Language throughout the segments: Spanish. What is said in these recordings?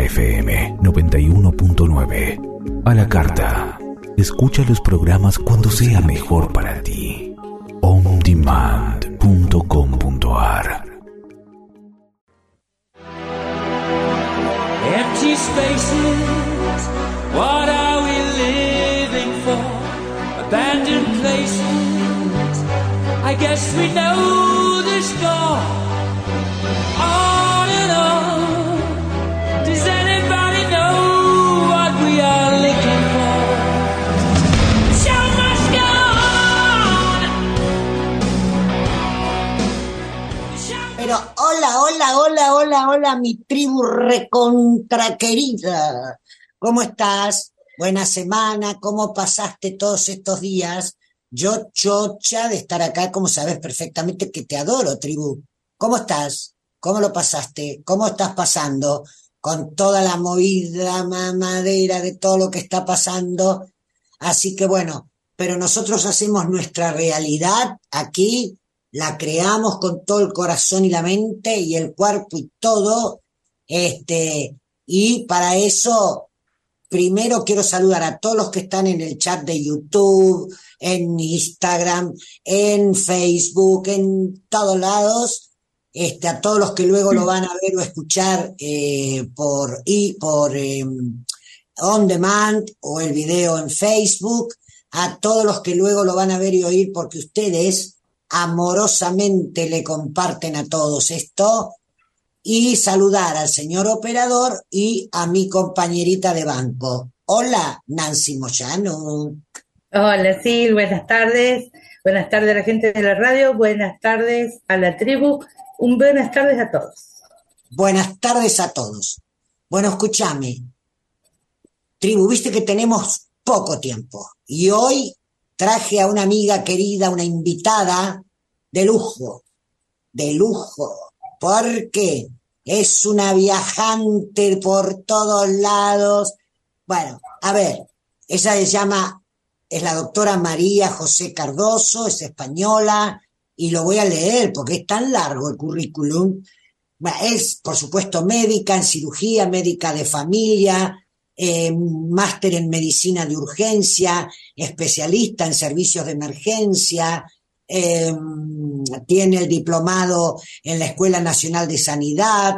FM 91.9. A la carta. Escucha los programas cuando sea mejor para ti. ondemand.com.ar. Empty spaces, what are we living for? Abandoned places, I guess we know the score. On and on, does anybody know what we are looking for? The show must go on. Pero hola, mi tribu recontra querida. ¿Cómo estás? Buena semana, ¿cómo pasaste todos estos días? Yo chocha de estar acá, como sabes perfectamente que te adoro, tribu. ¿Cómo estás? ¿Cómo lo pasaste? ¿Cómo estás pasando con toda la movida mamadera de todo lo que está pasando? Así que bueno, pero nosotros hacemos nuestra realidad aquí, la creamos con todo el corazón y la mente y el cuerpo y todo, y para eso primero quiero saludar a todos los que están en el chat de YouTube, en Instagram, en Facebook, en todos lados, a todos los que luego lo van a ver o escuchar por on demand o el video en Facebook, a todos los que luego lo van a ver y oír porque ustedes amorosamente le comparten a todos esto, y saludar al señor operador y a mi compañerita de banco. Hola, Nancy Moyano. Hola, sí, buenas tardes. Buenas tardes a la gente de la radio, buenas tardes a la tribu, buenas tardes a todos. Buenas tardes a todos. Bueno, escúchame, tribu, viste que tenemos poco tiempo y hoy traje a una amiga querida, una invitada de lujo, porque es una viajante por todos lados. Bueno, a ver, ella es la doctora María José Cardoso, es española, y lo voy a leer porque es tan largo el currículum. Bueno, es, por supuesto, médica en cirugía, médica de familia, máster en medicina de urgencia, especialista en servicios de emergencia, tiene el diplomado en la Escuela Nacional de Sanidad,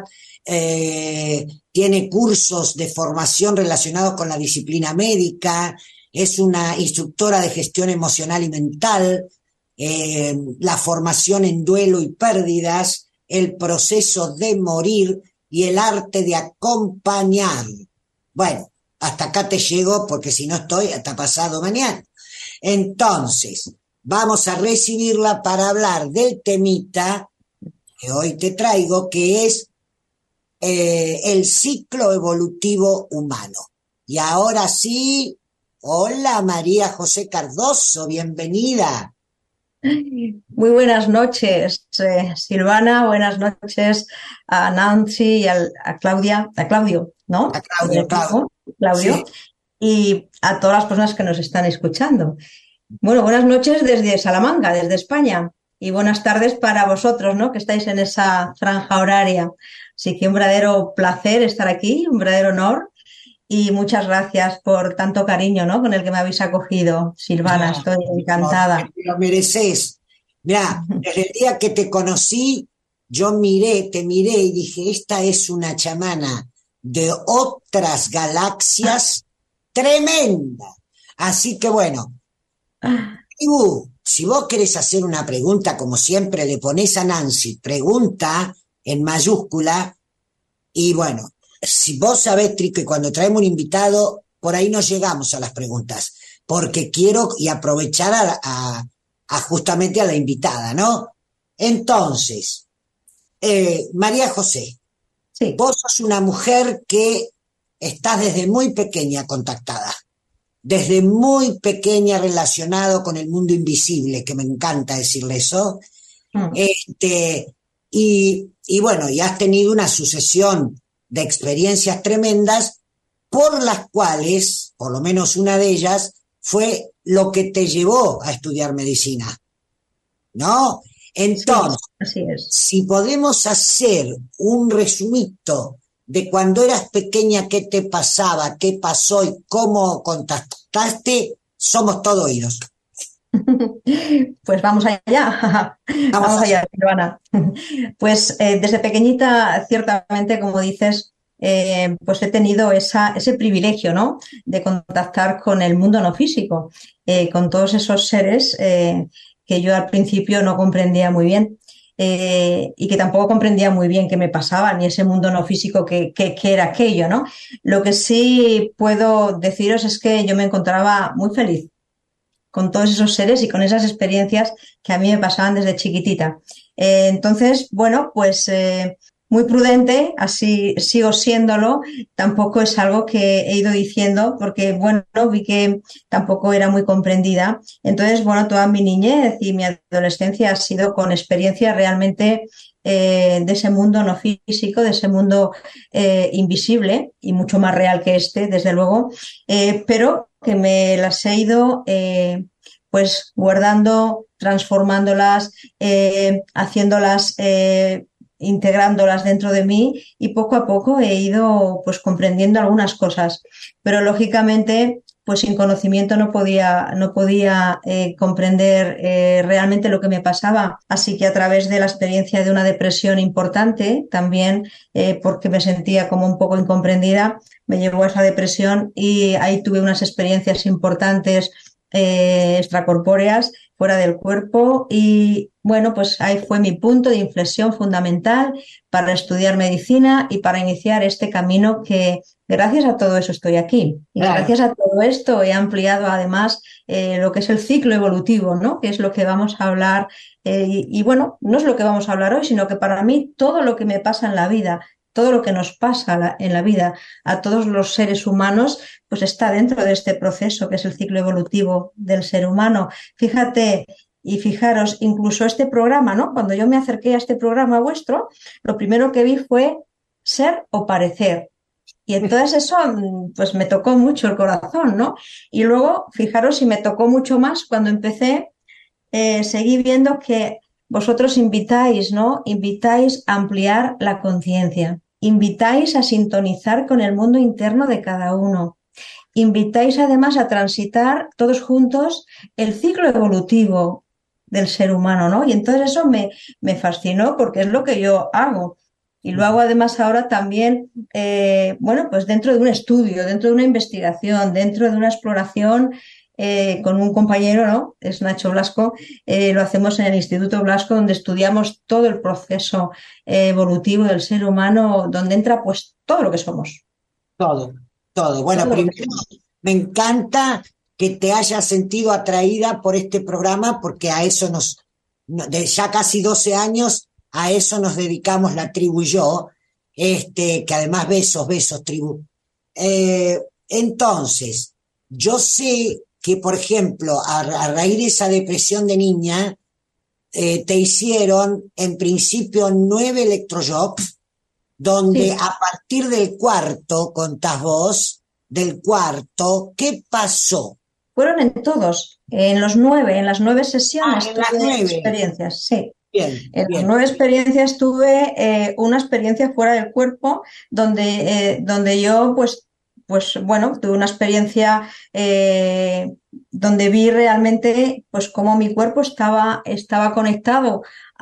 tiene cursos de formación relacionados con la disciplina médica, es una instructora de gestión emocional y mental, la formación en duelo y pérdidas, el proceso de morir y el arte de acompañar. Bueno, hasta acá te llego porque si no estoy hasta pasado mañana. Entonces, vamos a recibirla para hablar del temita que hoy te traigo, que es el ciclo evolutivo humano. Y ahora sí, hola María José Cardoso, bienvenida. Muy buenas noches, Silvana, buenas noches a Nancy y a Claudio, ¿no? A Claudio. Sí. Y a todas las personas que nos están escuchando. Bueno, buenas noches desde Salamanca, desde España, y buenas tardes para vosotros, ¿no? Que estáis en esa franja horaria. Así que un verdadero placer estar aquí, un verdadero honor, y muchas gracias por tanto cariño, ¿no? Con el que me habéis acogido, Silvana, estoy encantada. Te lo mereces. Mirá, desde el día que te conocí, yo te miré y dije, esta es una chamana de otras galaxias tremenda. Así que bueno, si vos querés hacer una pregunta, como siempre le ponés a Nancy, pregunta en mayúscula, y bueno, si vos sabés, Tri, que cuando traemos un invitado, por ahí no llegamos a las preguntas, porque quiero y aprovechar a justamente a la invitada, ¿no? Entonces, María José, sí. Vos sos una mujer que estás desde muy pequeña contactada, desde muy pequeña relacionado con el mundo invisible, que me encanta decirle eso, y bueno, y has tenido una sucesión de experiencias tremendas por las cuales, por lo menos una de ellas, fue lo que te llevó a estudiar medicina, ¿no? Entonces, sí, así es. Si podemos hacer un resumito de cuando eras pequeña, qué te pasaba, qué pasó y cómo contactaste, somos todo oídos. Pues vamos allá, Vamos vamos allá. allá, Silvana. Pues desde pequeñita, ciertamente, como dices, pues he tenido ese privilegio, ¿no? De contactar con el mundo no físico, con todos esos seres que yo al principio no comprendía muy bien. Y que tampoco comprendía muy bien qué me pasaba, ni ese mundo no físico que era aquello, ¿no? Lo que sí puedo deciros es que yo me encontraba muy feliz con todos esos seres y con esas experiencias que a mí me pasaban desde chiquitita. Entonces, bueno, pues muy prudente, así sigo siéndolo, tampoco es algo que he ido diciendo porque, bueno, vi que tampoco era muy comprendida. Entonces, bueno, toda mi niñez y mi adolescencia ha sido con experiencias realmente de ese mundo no físico, de ese mundo invisible y mucho más real que este, desde luego, pero que me las he ido pues guardando, transformándolas, haciéndolas, integrándolas dentro de mí y poco a poco he ido pues comprendiendo algunas cosas. Pero lógicamente pues sin conocimiento no podía comprender realmente lo que me pasaba. Así que a través de la experiencia de una depresión importante, también porque me sentía como un poco incomprendida, me llevó a esa depresión y ahí tuve unas experiencias importantes extracorpóreas fuera del cuerpo y bueno, pues ahí fue mi punto de inflexión fundamental para estudiar medicina y para iniciar este camino que gracias a todo eso estoy aquí. Y Claro. gracias a todo esto he ampliado además lo que es el ciclo evolutivo, ¿no? Que es lo que vamos a hablar. Y bueno, no es lo que vamos a hablar hoy, sino que para mí todo lo que me pasa en la vida, todo lo que nos pasa en la vida a todos los seres humanos, pues está dentro de este proceso que es el ciclo evolutivo del ser humano. Fíjate y fijaros, incluso este programa, ¿no? Cuando yo me acerqué a este programa vuestro, lo primero que vi fue ser o parecer. Y entonces eso pues me tocó mucho el corazón, ¿no? Y luego, fijaros, y me tocó mucho más cuando empecé, seguí viendo que vosotros invitáis, ¿no? Invitáis a ampliar la conciencia, invitáis a sintonizar con el mundo interno de cada uno, invitáis además a transitar todos juntos el ciclo evolutivo del ser humano, ¿no? Y entonces eso me fascinó porque es lo que yo hago. Y lo hago además ahora también, bueno, pues dentro de un estudio, dentro de una investigación, dentro de una exploración con un compañero, ¿no? Es Nacho Blasco, lo hacemos en el Instituto Blasco, donde estudiamos todo el proceso evolutivo del ser humano, donde entra pues todo lo que somos. Todo, todo. Bueno, Todo lo que primero somos. me encanta que te hayas sentido atraída por este programa porque a eso de ya casi 12 años, a eso nos dedicamos la tribu y yo, que además besos, tribu. Entonces, yo sé que, por ejemplo, a raíz de esa depresión de niña, te hicieron en principio 9 electroshocks donde Sí, a partir del cuarto, contás vos, del cuarto, ¿qué pasó? fueron en las 9 Ah, sesiones en las tuve 9. experiencias, sí. Bien, En las bien. 9 experiencias tuve una experiencia fuera del cuerpo donde yo, pues bueno, tuve una experiencia donde vi realmente pues cómo mi cuerpo estaba conectado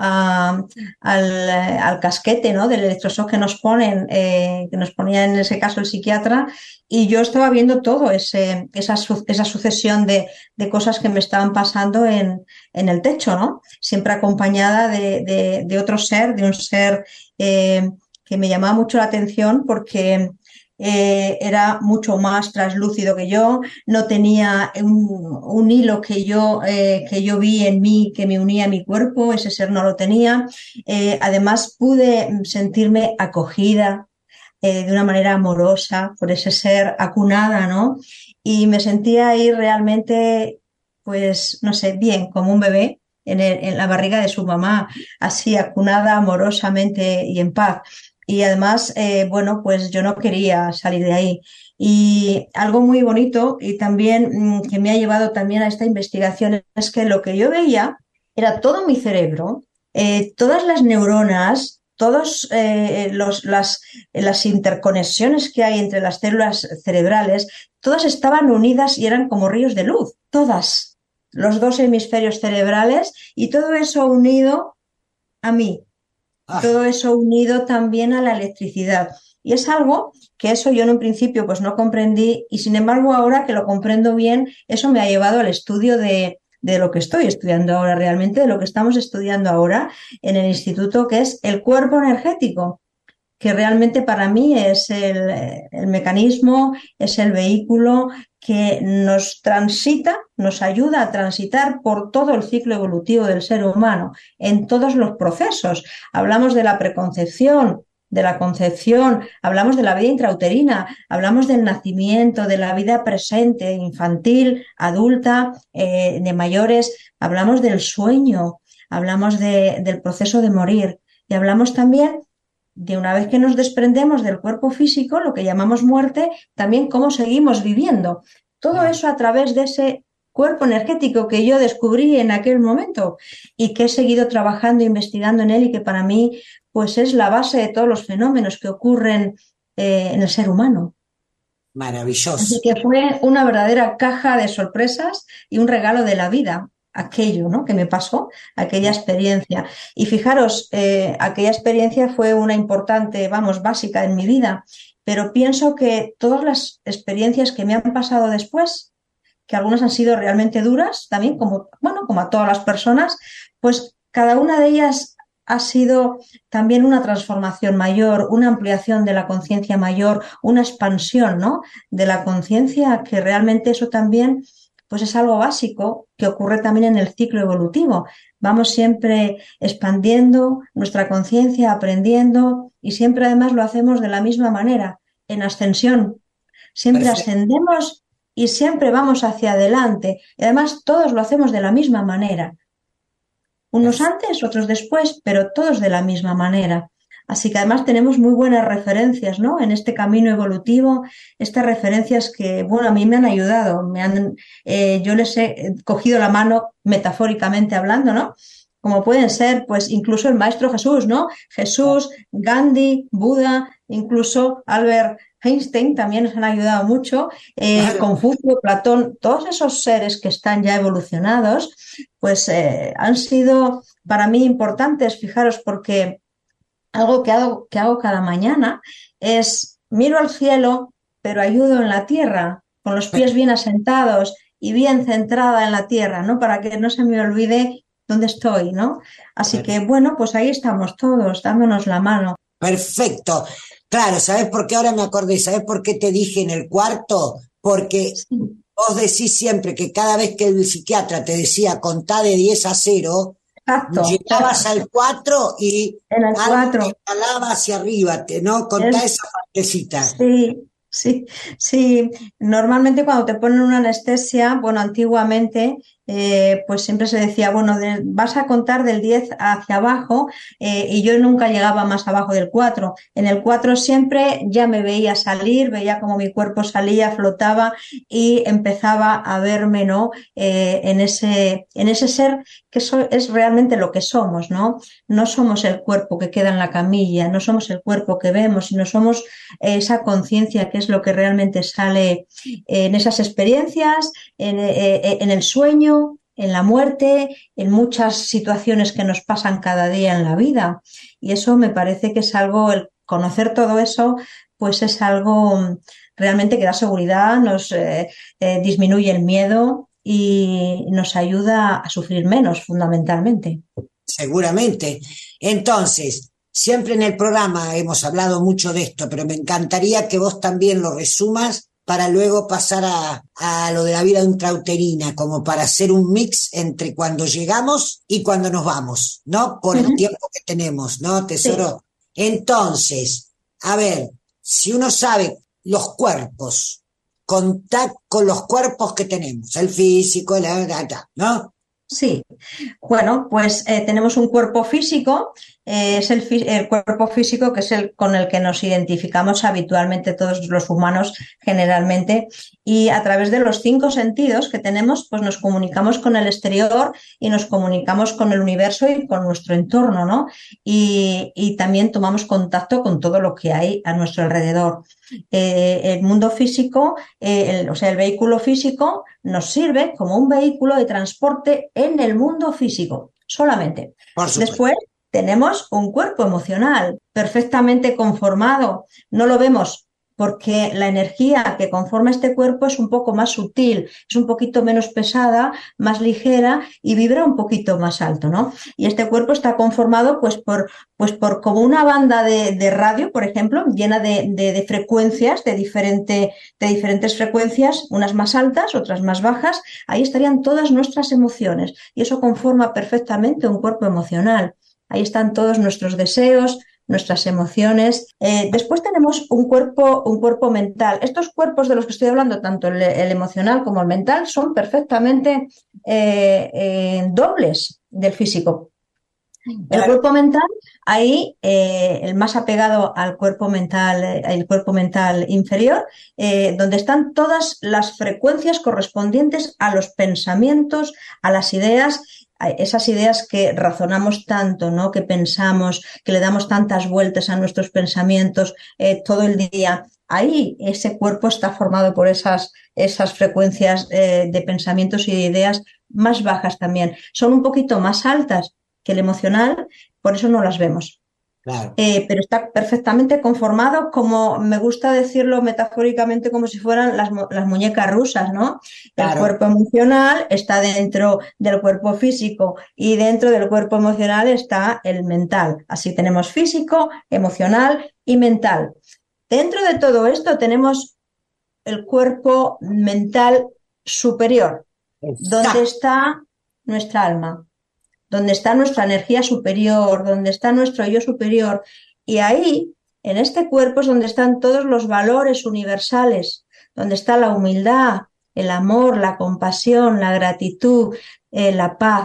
al casquete, ¿no? Del electroshock que nos ponía en ese caso el psiquiatra, y yo estaba viendo todo esa sucesión de cosas que me estaban pasando en el techo, ¿no? Siempre acompañada de otro ser, de un ser que me llamaba mucho la atención porque era mucho más traslúcido que yo, no tenía un hilo que yo vi en mí que me unía a mi cuerpo, ese ser no lo tenía. Además pude sentirme acogida de una manera amorosa por ese ser, acunada, ¿no? Y me sentía ahí realmente, pues, no sé, bien, como un bebé en la barriga de su mamá, así acunada amorosamente y en paz. Y además, bueno, pues yo no quería salir de ahí. Y algo muy bonito y también que me ha llevado también a esta investigación es que lo que yo veía era todo mi cerebro, todas las neuronas, todos las interconexiones que hay entre las células cerebrales, todas estaban unidas y eran como ríos de luz, todas, los dos hemisferios cerebrales, y todo eso unido a mí, todo eso unido también a la electricidad. Y es algo que eso yo en un principio pues no comprendí, y sin embargo ahora que lo comprendo bien, eso me ha llevado al estudio de lo que estoy estudiando ahora realmente, de lo que estamos estudiando ahora en el instituto, que es el cuerpo energético, que realmente para mí es el mecanismo, es el vehículo que nos ayuda a transitar por todo el ciclo evolutivo del ser humano, en todos los procesos. Hablamos de la preconcepción, de la concepción, hablamos de la vida intrauterina, hablamos del nacimiento, de la vida presente, infantil, adulta, de mayores, hablamos del sueño, hablamos del proceso de morir, y hablamos también de una vez que nos desprendemos del cuerpo físico, lo que llamamos muerte, también cómo seguimos viviendo. Todo eso a través de ese cuerpo energético que yo descubrí en aquel momento y que he seguido trabajando e investigando en él, y que para mí pues es la base de todos los fenómenos que ocurren en el ser humano. Maravilloso. Así que fue una verdadera caja de sorpresas y un regalo de la vida, aquello, ¿no?, que me pasó, aquella experiencia. Y fijaros, aquella experiencia fue una importante, básica en mi vida, pero pienso que todas las experiencias que me han pasado después, que algunas han sido realmente duras, también como a todas las personas, pues cada una de ellas ha sido también una transformación mayor, una ampliación de la conciencia mayor, una expansión, ¿no?, de la conciencia, que realmente eso también pues es algo básico que ocurre también en el ciclo evolutivo. Vamos siempre expandiendo nuestra conciencia, aprendiendo, y siempre además lo hacemos de la misma manera, en ascensión. Siempre ascendemos y siempre vamos hacia adelante. Y además todos lo hacemos de la misma manera. Unos antes, otros después, pero todos de la misma manera. Así que además tenemos muy buenas referencias, ¿no?, en este camino evolutivo, estas referencias que, a mí me han ayudado, yo les he cogido la mano metafóricamente hablando, ¿no?, como pueden ser, pues, incluso el Maestro Jesús, ¿no?, Jesús, Gandhi, Buda, incluso Albert Einstein también nos han ayudado mucho, Confucio, Platón, todos esos seres que están ya evolucionados, pues han sido para mí importantes, fijaros, porque algo que hago cada mañana es miro al cielo, pero ayudo en la tierra, con los pies bien asentados y bien centrada en la tierra, ¿no?, para que no se me olvide dónde estoy, ¿no? Así que, pues ahí estamos todos, dándonos la mano. Perfecto. Claro, ¿sabes por qué ahora me acordé? ¿Sabes por qué te dije en el cuarto? Porque vos decís siempre que cada vez que el psiquiatra te decía contá de 10 a 0, Exacto. llegabas al 4 y en el 4 escalaba hacia arriba, ¿no? Contá esa partecita. Sí. Normalmente cuando te ponen una anestesia, antiguamente, pues siempre se decía, vas a contar del 10 hacia abajo, y yo nunca llegaba más abajo del 4. En el 4 siempre ya me veía salir, veía como mi cuerpo salía, flotaba y empezaba a verme, ¿no?, en ese ser que es realmente lo que somos, ¿no? No somos el cuerpo que queda en la camilla, no somos el cuerpo que vemos, sino somos esa conciencia que es lo que realmente sale en esas experiencias, en el sueño, en la muerte, en muchas situaciones que nos pasan cada día en la vida. Y eso me parece que es algo, el conocer todo eso, pues es algo realmente que da seguridad, nos disminuye el miedo y nos ayuda a sufrir menos, fundamentalmente. Seguramente. Entonces, siempre en el programa hemos hablado mucho de esto, pero me encantaría que vos también lo resumas para luego pasar a lo de la vida intrauterina, como para hacer un mix entre cuando llegamos y cuando nos vamos, ¿no? Por el tiempo que tenemos, ¿no, tesoro? Sí. Entonces, a ver, si uno sabe los cuerpos, contacto con los cuerpos que tenemos, el físico, ¿no? Sí, pues tenemos un cuerpo físico es el cuerpo físico, que es el con el que nos identificamos habitualmente todos los humanos generalmente, y a través de los 5 sentidos que tenemos, pues nos comunicamos con el exterior y nos comunicamos con el universo y con nuestro entorno, ¿no? Y también tomamos contacto con todo lo que hay a nuestro alrededor. El mundo físico, o sea, el vehículo físico nos sirve como un vehículo de transporte en el mundo físico, solamente. Por supuesto. Después tenemos un cuerpo emocional perfectamente conformado. No lo vemos porque la energía que conforma este cuerpo es un poco más sutil, es un poquito menos pesada, más ligera y vibra un poquito más alto, ¿no? Y este cuerpo está conformado pues por como una banda de radio, por ejemplo, llena de frecuencias, de diferentes frecuencias, unas más altas, otras más bajas. Ahí estarían todas nuestras emociones y eso conforma perfectamente un cuerpo emocional. Ahí están todos nuestros deseos, nuestras emociones. Después tenemos un cuerpo mental. Estos cuerpos de los que estoy hablando, tanto el emocional como el mental, son perfectamente dobles del físico. El cuerpo mental, ahí el más apegado al cuerpo mental, el cuerpo mental inferior, donde están todas las frecuencias correspondientes a los pensamientos, a las ideas, esas ideas que razonamos tanto, ¿no? Que pensamos, que le damos tantas vueltas a nuestros pensamientos todo el día. Ahí ese cuerpo está formado por esas frecuencias de pensamientos y de ideas más bajas también. Son un poquito más altas que el emocional, por eso no las vemos. Claro. Pero está perfectamente conformado, como me gusta decirlo metafóricamente, como si fueran las muñecas rusas, ¿no? Claro. El cuerpo emocional está dentro del cuerpo físico y dentro del cuerpo emocional está el mental. Así tenemos físico, emocional y mental. Dentro de todo esto tenemos el cuerpo mental superior, donde está nuestra alma, donde está nuestra energía superior, donde está nuestro yo superior. Y ahí, en este cuerpo, es donde están todos los valores universales, donde está la humildad, el amor, la compasión, la gratitud, la paz,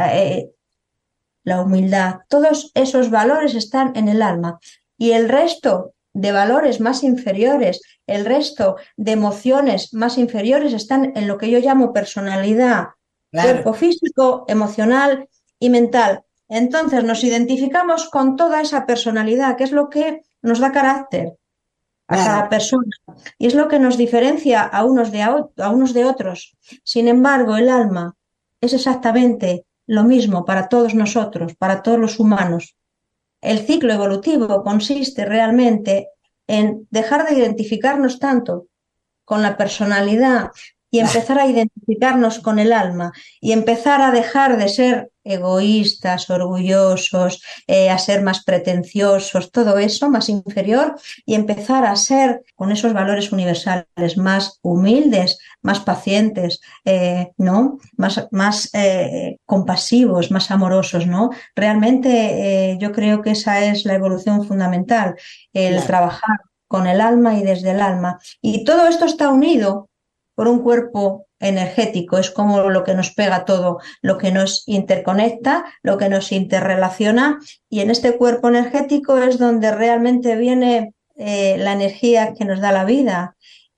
la humildad. Todos esos valores están en el alma. Y el resto de valores más inferiores, el resto de emociones más inferiores están en lo que yo llamo personalidad, Claro. cuerpo físico, emocional y mental. Entonces nos identificamos con toda esa personalidad, que es lo que nos da carácter a Claro. cada persona y es lo que nos diferencia a unos de otros. Sin embargo, el alma es exactamente lo mismo para todos nosotros, para todos los humanos. El ciclo evolutivo consiste realmente en dejar de identificarnos tanto con la personalidad y empezar a identificarnos con el alma y empezar a dejar de ser egoístas, orgullosos, a ser más pretenciosos, todo eso más inferior, y empezar a ser con esos valores universales más humildes, más pacientes, ¿no? Más compasivos, más amorosos, ¿no? Realmente yo creo que esa es la evolución fundamental, el Claro. trabajar con el alma y desde el alma. Y todo esto está unido por un cuerpo energético, es como lo que nos pega todo, lo que nos interconecta, lo que nos interrelaciona, y en este cuerpo energético es donde realmente viene la energía que nos da la vida.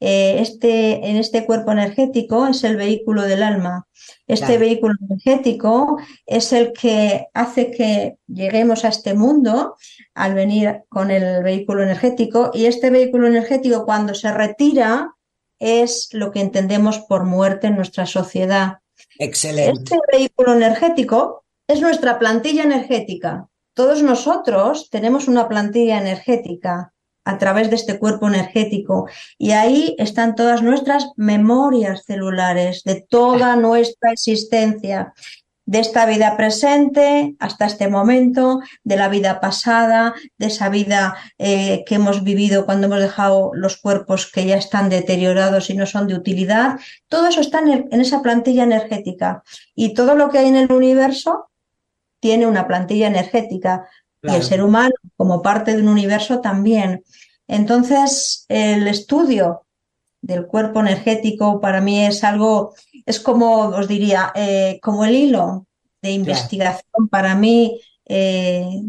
En este cuerpo energético es el vehículo del alma. Este Claro. vehículo energético es el que hace que lleguemos a este mundo al venir con el vehículo energético, y este vehículo energético, cuando se retira, es lo que entendemos por muerte en nuestra sociedad. Excelente. Este vehículo energético es nuestra plantilla energética. Todos nosotros tenemos una plantilla energética a través de este cuerpo energético, y ahí están todas nuestras memorias celulares de toda nuestra existencia, de esta vida presente hasta este momento, de la vida pasada, de esa vida que hemos vivido cuando hemos dejado los cuerpos que ya están deteriorados y no son de utilidad. Todo eso está en esa plantilla energética, y todo lo que hay en el universo tiene una plantilla energética, y el Claro. ser humano, como parte de un universo, también. Entonces, el estudio del cuerpo energético para mí es algo, es como os diría, como el hilo de investigación para mí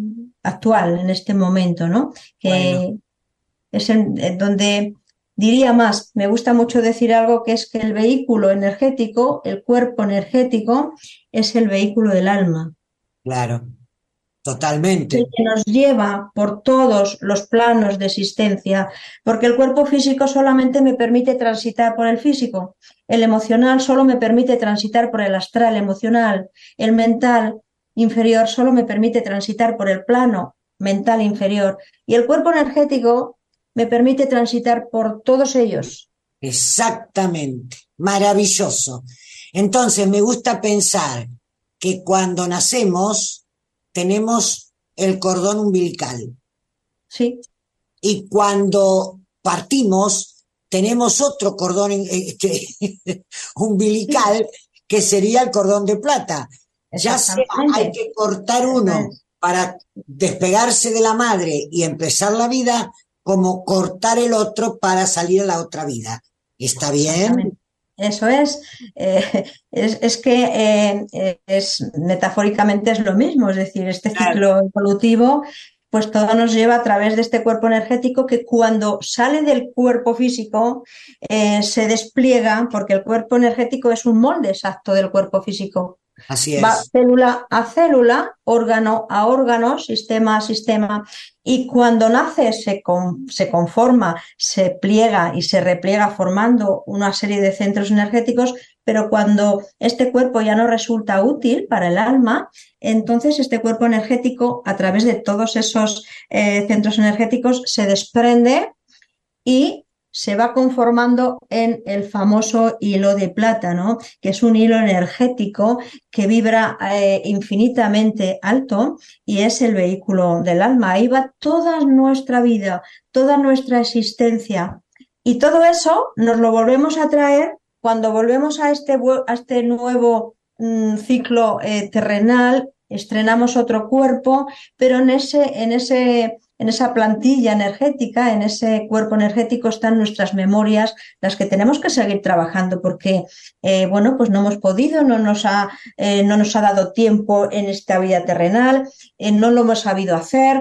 actual, en este momento, ¿no? Que Bueno, es en donde diría más, me gusta mucho decir algo que es que el vehículo energético, el cuerpo energético, es el vehículo del alma. claro, El totalmente. que nos lleva por todos los planos de existencia, porque el cuerpo físico solamente me permite transitar por el físico, el emocional solo me permite transitar por el astral emocional, el mental inferior solo me permite transitar por el plano mental inferior y el cuerpo energético me permite transitar por todos ellos. Exactamente. Maravilloso. Entonces, me gusta pensar que cuando nacemos tenemos el cordón umbilical Sí, y cuando partimos tenemos otro cordón umbilical que sería el cordón de plata. Ya sea hay exactamente. que cortar Eso uno es. para despegarse de la madre y empezar la vida, como cortar el otro para salir a la otra vida. ¿Está bien? Exactamente. Eso es que metafóricamente es lo mismo, es decir, este Claro. ciclo evolutivo, pues todo nos lleva a través de este cuerpo energético que cuando sale del cuerpo físico se despliega, porque el cuerpo energético es un molde exacto del cuerpo físico. Así Va es. célula a célula, órgano a órgano, sistema a sistema, y cuando nace se conforma, se pliega y se repliega formando una serie de centros energéticos, pero cuando este cuerpo ya no resulta útil para el alma, entonces este cuerpo energético, a través de todos esos centros energéticos, se desprende y se va conformando en el famoso hilo de plata, ¿no? Que es un hilo energético que vibra infinitamente alto y es el vehículo del alma. Ahí va toda nuestra vida, toda nuestra existencia. Y todo eso nos lo volvemos a traer cuando volvemos a este nuevo ciclo terrenal, estrenamos otro cuerpo, pero en esa plantilla energética, en ese cuerpo energético están nuestras memorias, las que tenemos que seguir trabajando porque, bueno, pues no hemos podido, no nos ha dado tiempo en esta vida terrenal, no lo hemos sabido hacer,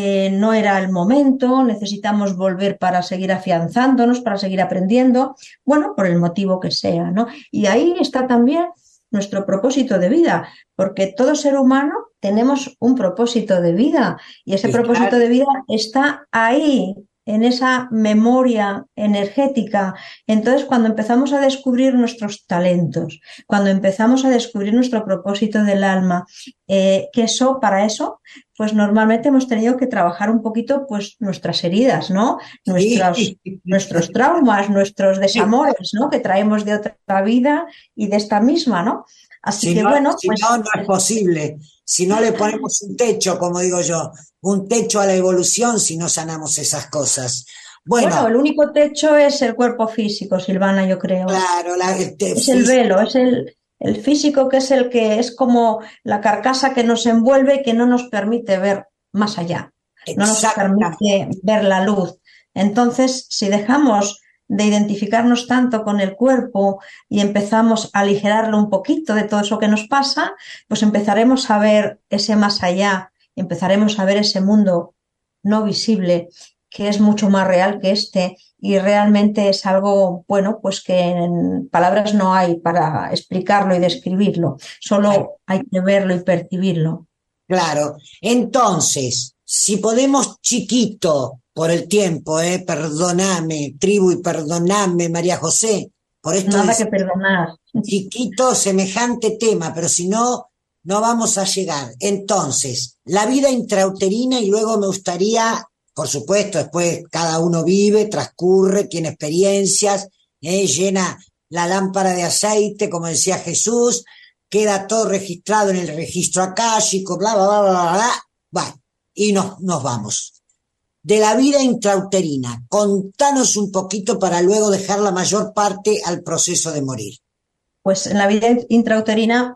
no era el momento, necesitamos volver para seguir afianzándonos, para seguir aprendiendo, bueno, por el motivo que sea, ¿no? Y ahí está también nuestro propósito de vida, porque todo ser humano tenemos un propósito de vida y ese Y propósito claro, de vida está ahí, en esa memoria energética. Entonces, cuando empezamos a descubrir nuestros talentos, cuando empezamos a descubrir nuestro propósito del alma, que eso, para eso, pues normalmente hemos tenido que trabajar un poquito, pues nuestras heridas, ¿no? sí. Nuestros traumas, nuestros desamores, ¿no? Que traemos de otra vida y de esta misma, ¿no? Así Si que no, bueno, si no, pues no es posible. Si no le ponemos un techo, como digo yo, un techo a la evolución si no sanamos esas cosas. bueno, Bueno, el único techo es el cuerpo físico, Silvana, yo creo. claro, Es el velo, es el físico que es como la carcasa que nos envuelve y que no nos permite ver más allá, no nos exactamente, permite ver la luz. Entonces, si dejamos de identificarnos tanto con el cuerpo y empezamos a aligerarlo un poquito de todo eso que nos pasa, pues empezaremos a ver ese más allá, empezaremos a ver ese mundo no visible que es mucho más real que este y realmente es algo, bueno, pues que en palabras no hay para explicarlo y describirlo, solo hay que verlo y percibirlo. claro. Entonces, si podemos chiquito por el tiempo, perdoname, tribu, y perdoname, María José, por esto de Nada que perdonar. chiquito semejante tema, pero si no, no vamos a llegar. Entonces, la vida intrauterina y luego me gustaría, por supuesto, después cada uno vive, transcurre, tiene experiencias, llena la lámpara de aceite, como decía Jesús, queda todo registrado en el registro akáshico, bla, bla, bla, bla, bla, bla. Bueno, y nos vamos. De la vida intrauterina, contanos un poquito para luego dejar la mayor parte al proceso de morir. Pues en la vida intrauterina,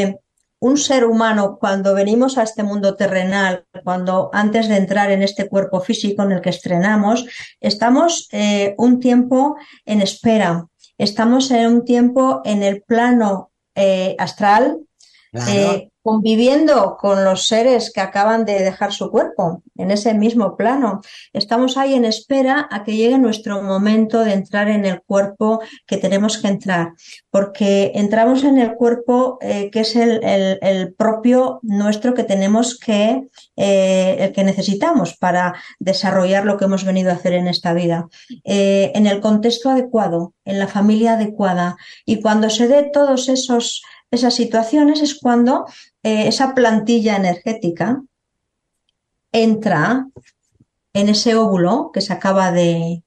un ser humano, cuando venimos a este mundo terrenal, cuando antes de entrar en este cuerpo físico en el que estrenamos, estamos un tiempo en espera, estamos en un tiempo en el plano astral, Claro, conviviendo con los seres que acaban de dejar su cuerpo, en ese mismo plano. Estamos ahí en espera a que llegue nuestro momento de entrar en el cuerpo que tenemos que entrar, porque entramos en el cuerpo que es el propio nuestro que tenemos el que necesitamos para desarrollar lo que hemos venido a hacer en esta vida, en el contexto adecuado, en la familia adecuada. Y cuando se dé todos esas situaciones es cuando esa plantilla energética entra en ese óvulo que se acaba de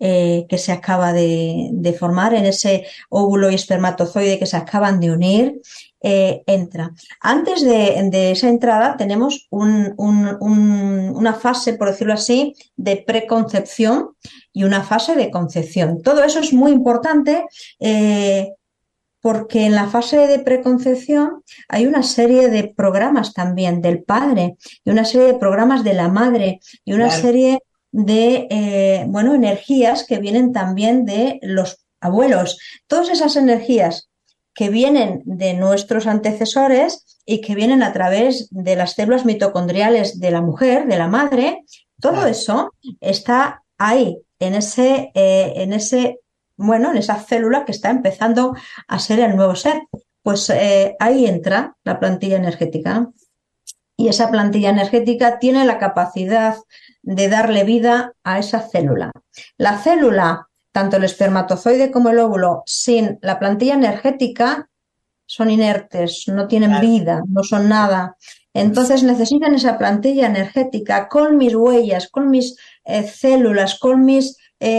formar, en ese óvulo y espermatozoide que se acaban de unir, entra. Antes de esa entrada tenemos una fase, por decirlo así, de preconcepción y una fase de concepción. Todo eso es muy importante porque en la fase de preconcepción hay una serie de programas también del padre y una serie de programas de la madre y una serie de energías que vienen también de los abuelos. Todas esas energías que vienen de nuestros antecesores y que vienen a través de las células mitocondriales de la mujer, de la madre, todo eso está ahí, en esa célula que está empezando a ser el nuevo ser. Pues ahí entra la plantilla energética. Y esa plantilla energética tiene la capacidad de darle vida a esa célula. La célula, tanto el espermatozoide como el óvulo, sin la plantilla energética, son inertes, no tienen vida, no son nada. Entonces necesitan esa plantilla energética con mis huellas, con mis células, con mis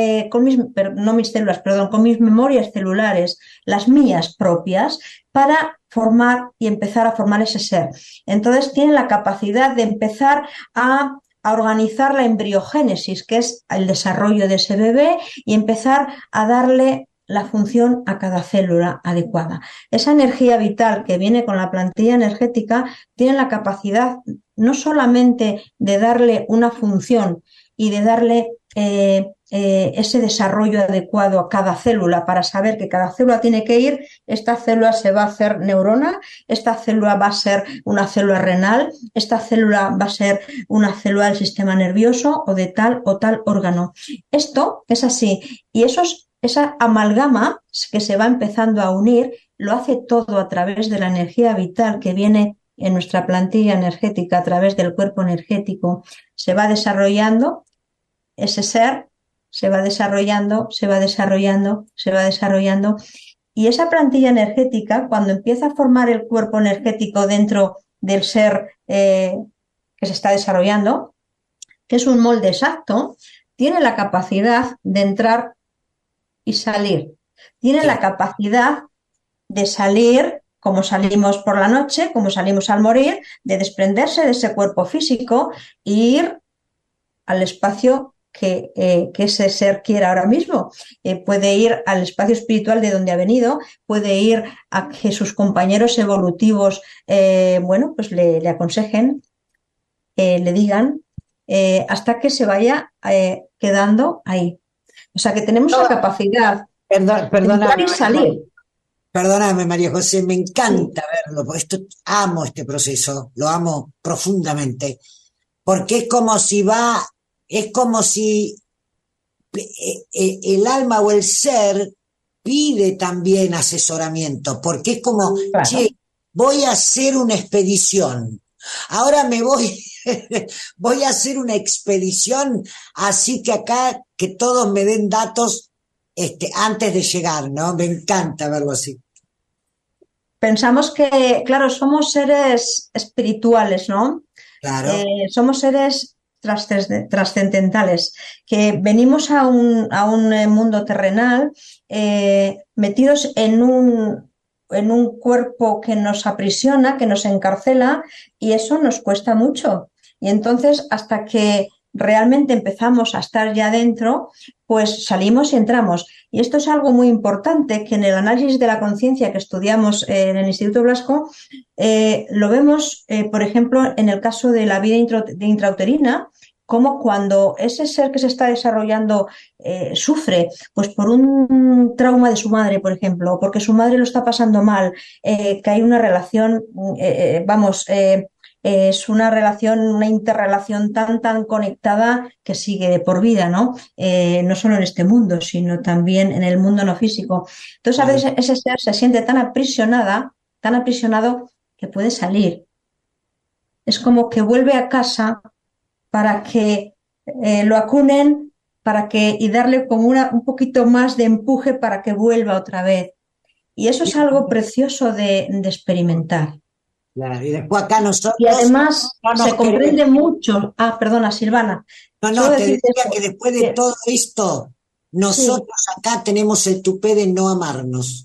memorias celulares, las mías propias, para formar y empezar a formar ese ser. Entonces tienen la capacidad de empezar a organizar la embriogénesis, que es el desarrollo de ese bebé, y empezar a darle la función a cada célula adecuada. Esa energía vital que viene con la plantilla energética tiene la capacidad no solamente de darle una función y de darle ese desarrollo adecuado a cada célula para saber que cada célula tiene que ir, esta célula se va a hacer neurona, esta célula va a ser una célula renal, esta célula va a ser una célula del sistema nervioso o de tal o tal órgano. Esto es así y esa amalgama que se va empezando a unir lo hace todo a través de la energía vital que viene en nuestra plantilla energética, a través del cuerpo energético. Se va desarrollando ese ser, se va desarrollando, se va desarrollando, se va desarrollando. Y esa plantilla energética, cuando empieza a formar el cuerpo energético dentro del ser que se está desarrollando, que es un molde exacto, tiene la capacidad de entrar y salir. Tiene la capacidad de salir como salimos por la noche, como salimos al morir, de desprenderse de ese cuerpo físico e ir al espacio que ese ser quiera ahora mismo. Puede ir al espacio espiritual de donde ha venido, puede ir a que sus compañeros evolutivos pues le aconsejen, le digan, hasta que se vaya quedando ahí. O sea que tenemos la capacidad de entrar y salir. Perdóname, María José, me encanta verlo, porque amo este proceso, lo amo profundamente, porque es como si el alma o el ser pide también asesoramiento, porque es como, che, voy a hacer una expedición, ahora me voy a hacer una expedición, así que acá que todos me den datos antes de llegar, ¿no? Me encanta verlo así. Pensamos que, claro, somos seres espirituales, ¿no? Claro. Somos seres trascendentales, que venimos a un mundo terrenal metidos en un cuerpo que nos aprisiona, que nos encarcela, y eso nos cuesta mucho. Y entonces, hasta que realmente empezamos a estar ya dentro, pues salimos y entramos. Y esto es algo muy importante que en el análisis de la conciencia que estudiamos en el Instituto Blasco lo vemos, por ejemplo, en el caso de la vida intrauterina, cómo cuando ese ser que se está desarrollando sufre, pues por un trauma de su madre, por ejemplo, o porque su madre lo está pasando mal, que hay una relación, es una relación, una interrelación tan conectada que sigue de por vida, ¿no? No solo en este mundo, sino también en el mundo no físico. Entonces, a Claro. veces ese ser se siente tan aprisionado, que puede salir. Es como que vuelve a casa para que lo acunen, y darle como un poquito más de empuje para que vuelva otra vez. Y eso es algo precioso de experimentar. Claro, y después acá Y nosotros además no se nos comprende queremos. mucho. Ah, perdona, Silvana. No, Solo no, te decirte decía que eso. después de Que, todo esto, sí, nosotros acá tenemos el tupé de no amarnos.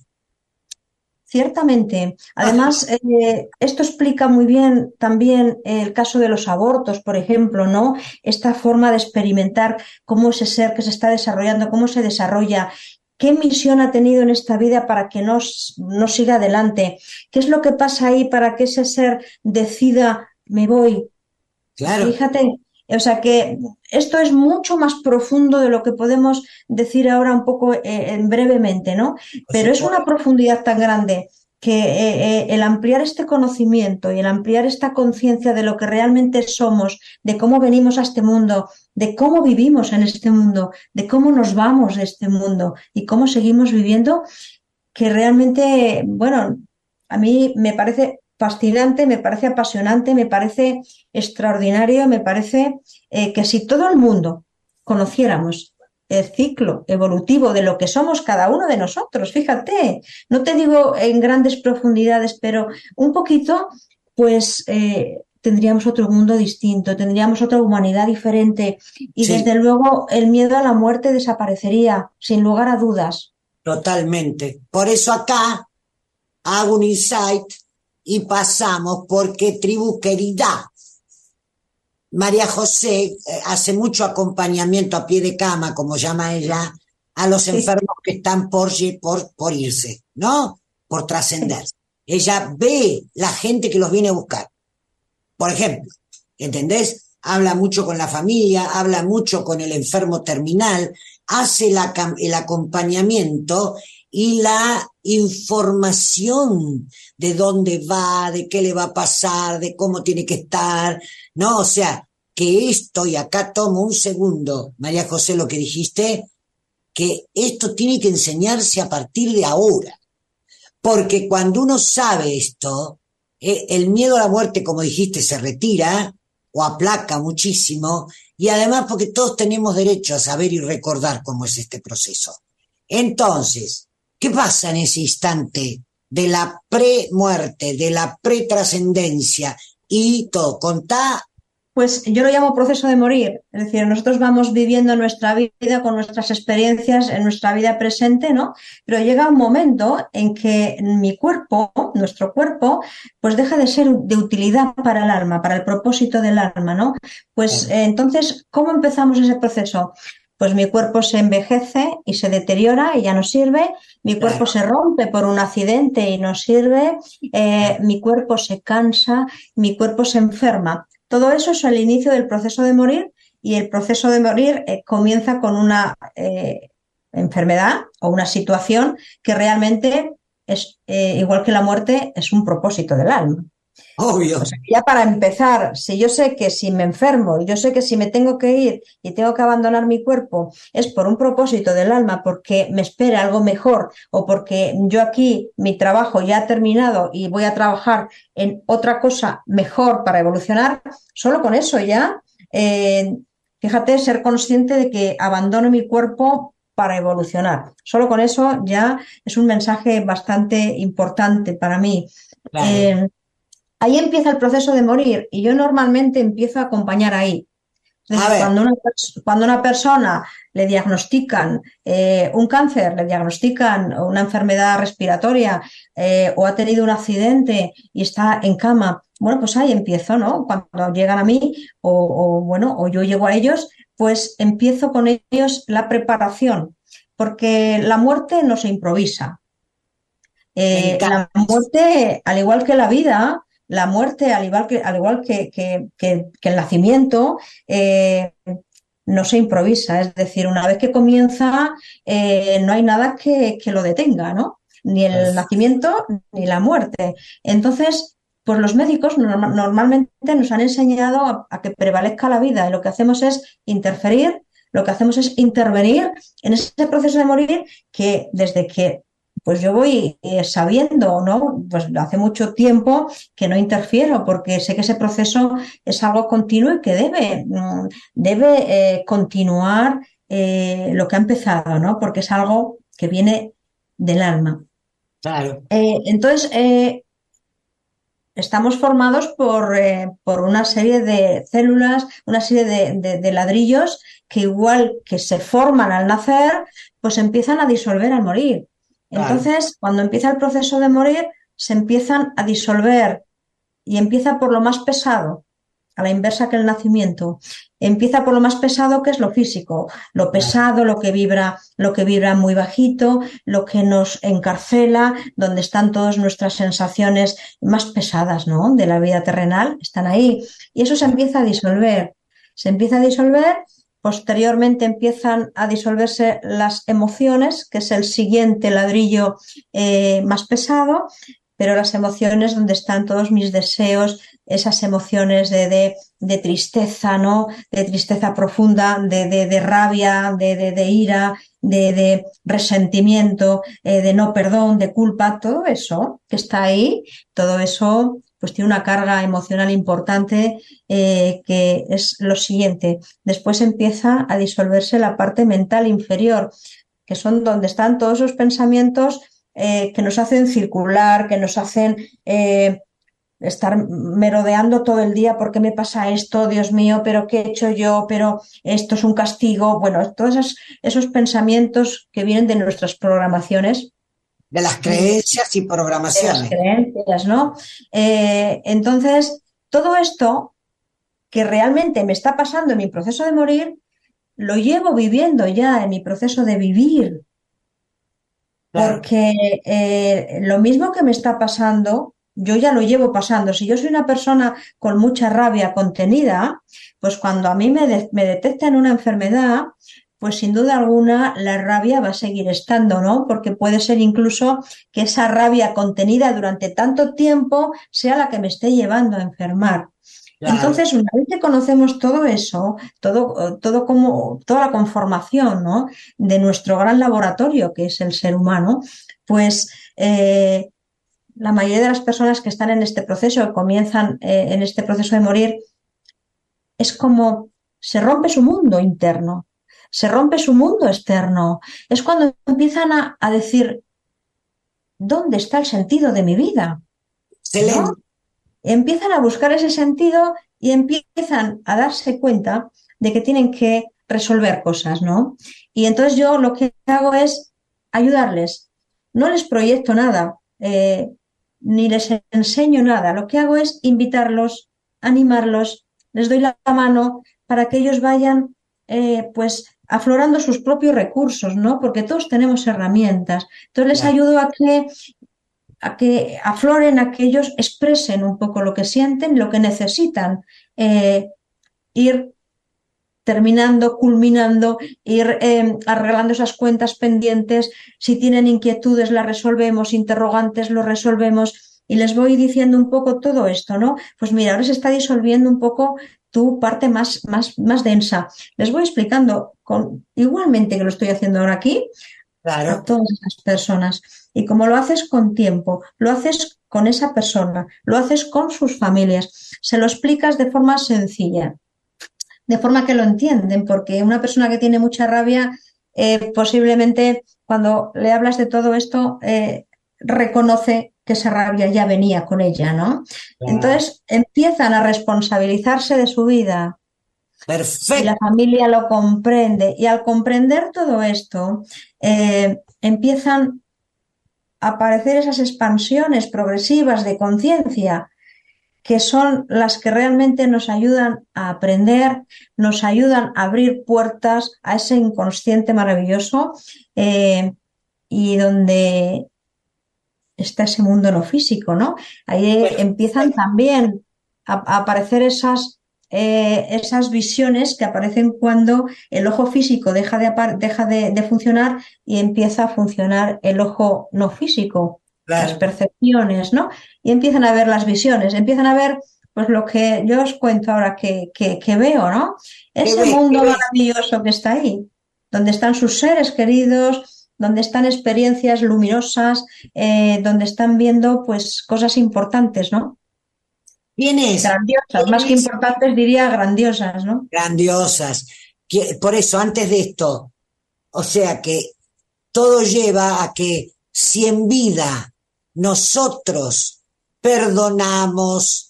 ciertamente. Además, esto explica muy bien también el caso de los abortos, por ejemplo, ¿no? Esta forma de experimentar cómo ese ser que se está desarrollando, cómo se desarrolla, qué misión ha tenido en esta vida para que no siga adelante, qué es lo que pasa ahí para que ese ser decida, me voy. Claro, Fíjate, o sea que esto es mucho más profundo de lo que podemos decir ahora un poco brevemente, ¿no? por Pero es una supuesto. profundidad tan grande que el ampliar este conocimiento y el ampliar esta conciencia de lo que realmente somos, de cómo venimos a este mundo, de cómo vivimos en este mundo, de cómo nos vamos de este mundo y cómo seguimos viviendo, que realmente, bueno, a mí me parece fascinante, me parece apasionante, me parece extraordinario, me parece que si todo el mundo conociéramos el ciclo evolutivo de lo que somos cada uno de nosotros, fíjate, no te digo en grandes profundidades, pero un poquito, pues tendríamos otro mundo distinto, tendríamos otra humanidad diferente y Sí, desde luego el miedo a la muerte desaparecería, sin lugar a dudas. totalmente. Por eso acá hago un insight y pasamos porque tribu querida. María José hace mucho acompañamiento a pie de cama, como llama ella, a los Sí, enfermos que están por irse, ¿no? Por sí. trascender. Ella ve la gente que los viene a buscar. Por ejemplo, ¿entendés? Habla mucho con la familia, habla mucho con el enfermo terminal, hace el acompañamiento y la información de dónde va, de qué le va a pasar, de cómo tiene que estar, ¿no? O sea, que esto, y acá tomo un segundo, María José, lo que dijiste, que esto tiene que enseñarse a partir de ahora. Porque cuando uno sabe esto, el miedo a la muerte, como dijiste, se retira o aplaca muchísimo, y además porque todos tenemos derecho a saber y recordar cómo es este proceso. Entonces, ¿qué pasa en ese instante de la pre-muerte, de la pre-trascendencia y todo? Contá. Pues yo lo llamo proceso de morir, es decir, nosotros vamos viviendo nuestra vida con nuestras experiencias en nuestra vida presente, ¿no? Pero llega un momento en que mi cuerpo, nuestro cuerpo, pues deja de ser de utilidad para el alma, para el propósito del alma, ¿no? Pues entonces, ¿cómo empezamos ese proceso? Pues mi cuerpo se envejece y se deteriora y ya no sirve, mi cuerpo se rompe por un accidente y no sirve, mi cuerpo se cansa, mi cuerpo se enferma. Todo eso es el inicio del proceso de morir y el proceso de morir comienza con una enfermedad o una situación que realmente es, igual que la muerte, es un propósito del alma. O Obvio. sea, ya para empezar, si yo sé que si me enfermo, yo sé que si me tengo que ir y tengo que abandonar mi cuerpo, es por un propósito del alma, porque me espera algo mejor o porque yo aquí mi trabajo ya ha terminado y voy a trabajar en otra cosa mejor para evolucionar, solo con eso ya, fíjate, ser consciente de que abandono mi cuerpo para evolucionar. Solo con eso ya es un mensaje bastante importante para mí. Claro. Eh, Ahí empieza el proceso de morir y yo normalmente empiezo a acompañar ahí. Es A decir, ver, cuando una persona le diagnostican un cáncer, le diagnostican una enfermedad respiratoria o ha tenido un accidente y está en cama, bueno, pues ahí empiezo, ¿no? Cuando llegan a mí o yo llego a ellos, pues empiezo con ellos la preparación, porque la muerte no se improvisa. me encanta La eso. muerte, al igual que la vida, la muerte, al igual que el nacimiento, no se improvisa. Es decir, una vez que comienza, no hay nada que lo detenga, ¿no? Ni el nacimiento ni la muerte. Entonces, pues los médicos normalmente nos han enseñado a que prevalezca la vida, y lo que hacemos es interferir, lo que hacemos es intervenir en ese proceso de morir, que desde que pues yo voy sabiendo, ¿no? Pues hace mucho tiempo que no interfiero, porque sé que ese proceso es algo continuo y que debe continuar lo que ha empezado, ¿no? Porque es algo que viene del alma. Claro, Entonces, estamos formados por una serie de células, una serie de ladrillos que, igual que se forman al nacer, pues empiezan a disolver al morir. claro. Entonces, cuando empieza el proceso de morir, se empiezan a disolver, y empieza por lo más pesado, a la inversa que el nacimiento. Empieza por lo más pesado, que es lo físico, lo pesado, lo que vibra muy bajito, lo que nos encarcela, donde están todas nuestras sensaciones más pesadas, ¿no? De la vida terrenal, están ahí. Y eso se empieza a disolver. Se empieza a disolver. Posteriormente empiezan a disolverse las emociones, que es el siguiente ladrillo más pesado, pero las emociones, donde están todos mis deseos, esas emociones de tristeza, ¿no? De tristeza profunda, de rabia, de ira, de resentimiento, de no perdón, de culpa, todo eso que está ahí, todo eso pues tiene una carga emocional importante, que es lo siguiente. Después empieza a disolverse la parte mental inferior, que son donde están todos esos pensamientos que nos hacen circular, que nos hacen estar merodeando todo el día. ¿Por qué me pasa esto? Dios mío, ¿pero qué he hecho yo? ¿Pero esto es un castigo? Bueno, todos esos pensamientos que vienen de nuestras programaciones, De las creencias y de las programaciones. creencias, ¿no? Entonces, todo esto que realmente me está pasando en mi proceso de morir, lo llevo viviendo ya en mi proceso de vivir, Claro, porque lo mismo que me está pasando, yo ya lo llevo pasando. Si yo soy una persona con mucha rabia contenida, pues cuando a mí me detectan una enfermedad, pues sin duda alguna la rabia va a seguir estando, ¿no? Porque puede ser incluso que esa rabia contenida durante tanto tiempo sea la que me esté llevando a enfermar. claro. Entonces, una vez que conocemos todo eso, toda la conformación, ¿no? De nuestro gran laboratorio, que es el ser humano, pues la mayoría de las personas que están en este proceso, que comienzan en este proceso de morir, es como se rompe su mundo interno, se rompe su mundo externo. Es cuando empiezan a decir, ¿dónde está el sentido de mi vida? ¿No? Excelente. Empiezan a buscar ese sentido y empiezan a darse cuenta de que tienen que resolver cosas, ¿no? Y entonces yo lo que hago es ayudarles. No les proyecto nada, ni les enseño nada. Lo que hago es invitarlos, animarlos, les doy la mano para que ellos vayan, pues, aflorando sus propios recursos, ¿no? Porque todos tenemos herramientas. Entonces les Claro. ayudo a que afloren, a que ellos expresen un poco lo que sienten, lo que necesitan, ir terminando, culminando, ir arreglando esas cuentas pendientes. Si tienen inquietudes, las resolvemos, interrogantes, los resolvemos, y les voy diciendo un poco todo esto, ¿no? Pues mira, ahora se está disolviendo un poco tu parte más densa. Les voy explicando, igualmente que lo estoy haciendo ahora aquí, a Claro. todas esas personas. Y como lo haces con tiempo, lo haces con esa persona, lo haces con sus familias, se lo explicas de forma sencilla, de forma que lo entienden, porque una persona que tiene mucha rabia, posiblemente cuando le hablas de todo esto, reconoce que esa rabia ya venía con ella, ¿no? Claro. Entonces empiezan a responsabilizarse de su vida, y la Perfecto. familia lo comprende. Y al comprender todo esto, empiezan a aparecer esas expansiones progresivas de conciencia, que son las que realmente nos ayudan a aprender, nos ayudan a abrir puertas a ese inconsciente maravilloso, y donde está ese mundo no físico, ¿no? Ahí empiezan también a aparecer esas visiones que aparecen cuando el ojo físico deja de funcionar y empieza a funcionar el ojo no físico, las Claro. percepciones, ¿no? Y empiezan a ver las visiones, empiezan a ver pues lo que yo os cuento ahora que veo, ¿no? ¿Qué Ese ves? mundo ¿Qué ves? maravilloso que está ahí, donde están sus seres queridos, donde están experiencias luminosas, donde están viendo pues cosas importantes, ¿no? ¿Quién es? Grandiosas, ¿Quién más que es? importantes diría grandiosas, ¿no? Grandiosas. Por eso, antes de esto, o sea que todo lleva a que si en vida nosotros perdonamos,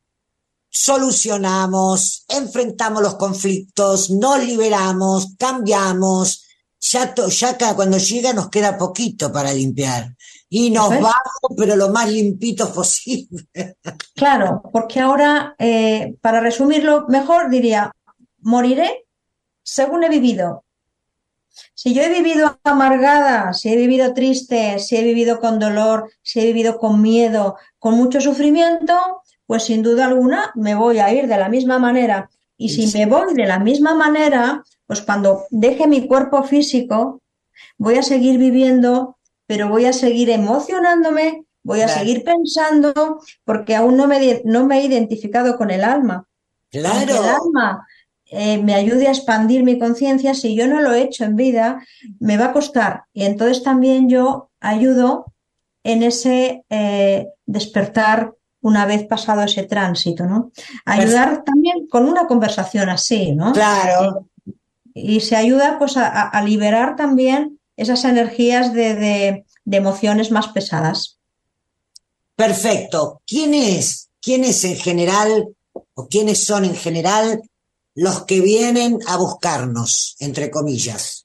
solucionamos, enfrentamos los conflictos, nos liberamos, cambiamos, ya cuando llega nos queda poquito para limpiar. Y Eso nos es. vamos, pero lo más limpitos posible. Claro, porque ahora, para resumirlo mejor, diría, moriré según he vivido. Si yo he vivido amargada, si he vivido triste, si he vivido con dolor, si he vivido con miedo, con mucho sufrimiento, pues sin duda alguna me voy a ir de la misma manera. Y si me voy de la misma manera, pues cuando deje mi cuerpo físico, voy a seguir viviendo, pero voy a seguir emocionándome, voy a Claro, seguir pensando, porque aún no me he identificado con el alma. Y aunque el claro, alma me ayude a expandir mi conciencia, si yo no lo he hecho en vida, me va a costar. Y entonces también yo ayudo en ese despertar una vez pasado ese tránsito, ¿no? Ayudar también con una conversación así, ¿no? Eh, claro. y se ayuda pues a liberar también esas energías de emociones más pesadas. Perfecto. ¿Quién es en general, o quiénes son en general los que vienen a buscarnos, entre comillas?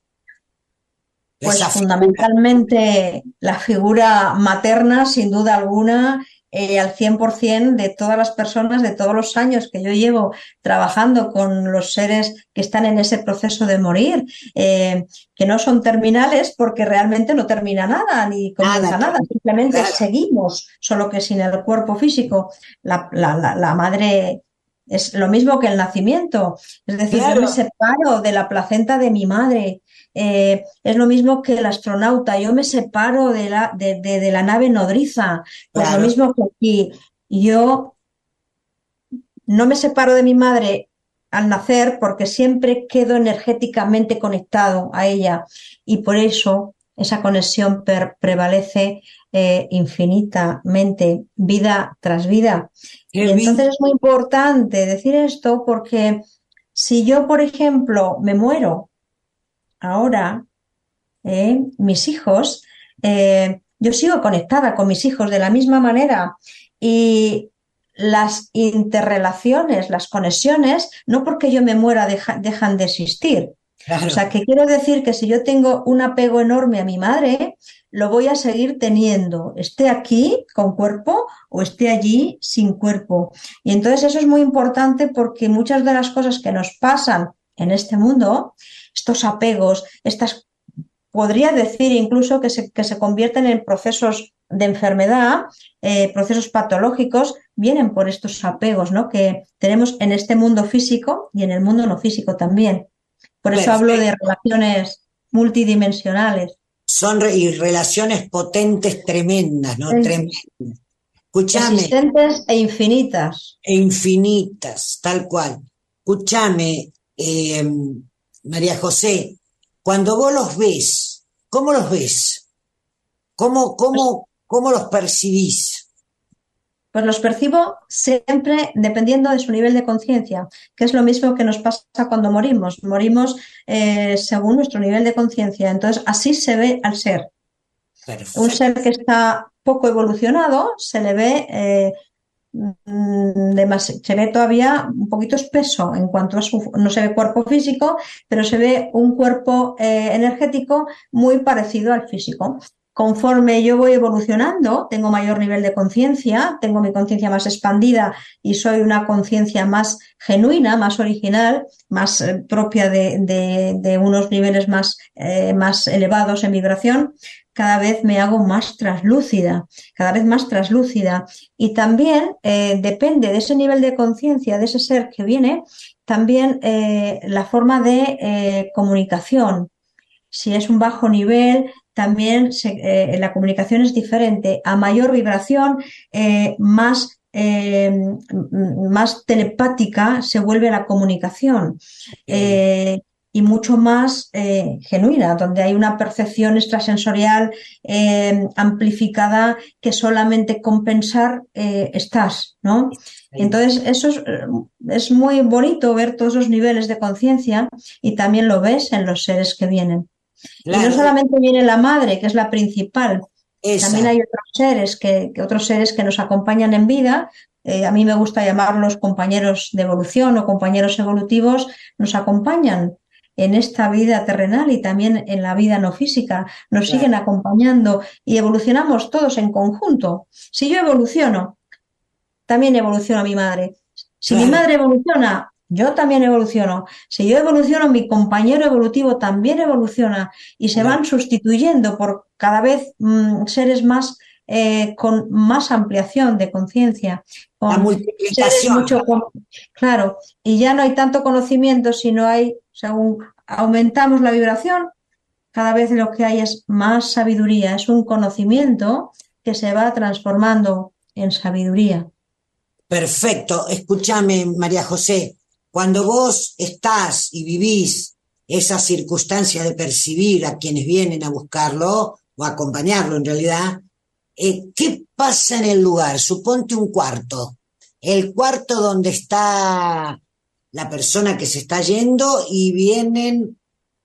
Pues Esa figura. fundamentalmente la figura materna, sin duda alguna, al 100% de todas las personas, de todos los años que yo llevo trabajando con los seres que están en ese proceso de morir, que no son terminales porque realmente no termina nada ni Nada, comienza nada, simplemente claro, seguimos, solo que sin el cuerpo físico. La madre es lo mismo que el nacimiento, es decir, yo me claro, separo de la placenta de mi madre. Es lo mismo que el astronauta, yo me separo de la nave nodriza, pues lo claro. mismo que aquí, yo no me separo de mi madre al nacer porque siempre quedo energéticamente conectado a ella y por eso esa conexión prevalece infinitamente, vida tras vida. Qué Y bien. entonces es muy importante decir esto porque si yo, por ejemplo, me muero ahora, mis hijos, yo sigo conectada con mis hijos de la misma manera y las interrelaciones, las conexiones, no porque yo me muera dejan de existir. O Claro, sea, que quiero decir que si yo tengo un apego enorme a mi madre, lo voy a seguir teniendo, esté aquí con cuerpo o esté allí sin cuerpo. Y entonces eso es muy importante porque muchas de las cosas que nos pasan en este mundo, estos apegos, estas podría decir incluso que se convierten en procesos de enfermedad, procesos patológicos, vienen por estos apegos, ¿no? Que tenemos en este mundo físico y en el mundo no físico también. Por eso hablo de perfecto. relaciones multidimensionales. Y relaciones potentes tremendas, ¿no? Tremendas. Escúchame, Existentes e infinitas. e infinitas, tal cual. Escúchame, María José, cuando vos los ves, ¿cómo los ves? ¿Cómo los percibís? Pues los percibo siempre dependiendo de su nivel de conciencia, que es lo mismo que nos pasa cuando morimos. Morimos según nuestro nivel de conciencia. Entonces, así se ve al ser. Un ser Perfecto. que está poco evolucionado se le ve, se ve todavía un poquito espeso en cuanto a su, no se ve cuerpo físico, pero se ve un cuerpo energético muy parecido al físico. conforme yo voy evolucionando, tengo mayor nivel de conciencia, tengo mi conciencia más expandida y soy una conciencia más genuina, más original, más propia de unos niveles más elevados en vibración, cada vez me hago más traslúcida, cada vez más traslúcida. Y también depende de ese nivel de conciencia, de ese ser que viene, también la forma de comunicación. Si es un bajo nivel, también la comunicación es diferente. A mayor vibración, más telepática se vuelve la comunicación y mucho más genuina, donde hay una percepción extrasensorial amplificada que solamente con pensar estás, ¿no? Entonces, eso es muy bonito ver todos los niveles de conciencia y también lo ves en los seres que vienen. Claro. Y no solamente viene la madre, que es la principal, Esa. también hay otros seres que nos acompañan en vida. A mí me gusta llamarlos compañeros de evolución o compañeros evolutivos, nos acompañan en esta vida terrenal y también en la vida no física, nos Claro. siguen acompañando y evolucionamos todos en conjunto. Si yo evoluciono, también evoluciona mi madre. Si mi Claro. madre evoluciona, yo también evoluciono. Si yo evoluciono, mi compañero evolutivo también evoluciona y se Claro. van sustituyendo por cada vez seres más con más ampliación de conciencia, La con seres multiplicación. claro, y ya no hay tanto conocimiento, sino según aumentamos la vibración, cada vez lo que hay es más sabiduría, es un conocimiento que se va transformando en sabiduría. Perfecto. Escúchame, María José, cuando vos estás y vivís esa circunstancia de percibir a quienes vienen a buscarlo o a acompañarlo en realidad, ¿qué pasa en el lugar? Suponte un cuarto. El cuarto donde está la persona que se está yendo y vienen